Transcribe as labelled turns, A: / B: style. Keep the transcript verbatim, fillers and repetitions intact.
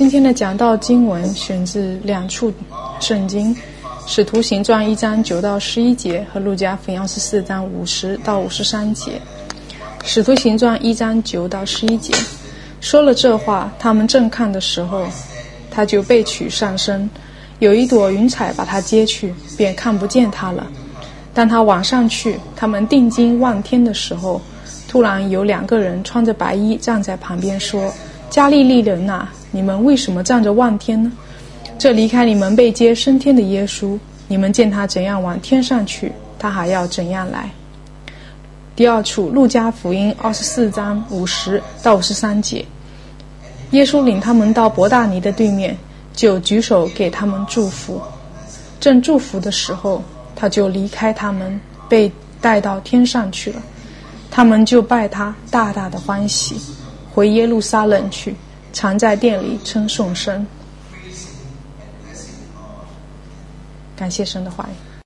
A: 今天的讲道经文选自两处圣经，使徒行传一章九到十一节和路加福音二十四章五十到五十三节。使徒行传一章九到十一节，说了这话，他们正看的时候，他就被取上升，有一朵云彩把他接去，便看不见他了。当他往上去，他们定睛望天的时候，突然有两个人穿着白衣站在旁边说：加利利人啊，你们为什么站着望天呢？这离开你们被接升天的耶稣，你们见他怎样往天上去，他还要怎样来。第二处路加福音二十四章五十到五十三节，耶稣领他们到伯大尼的对面，就举手给他们祝福。正祝福的时候，他就离开他们，被带到天上去了。他们就拜他，大大的欢喜，回耶路撒冷去，常在殿里称颂神。感谢神的话语。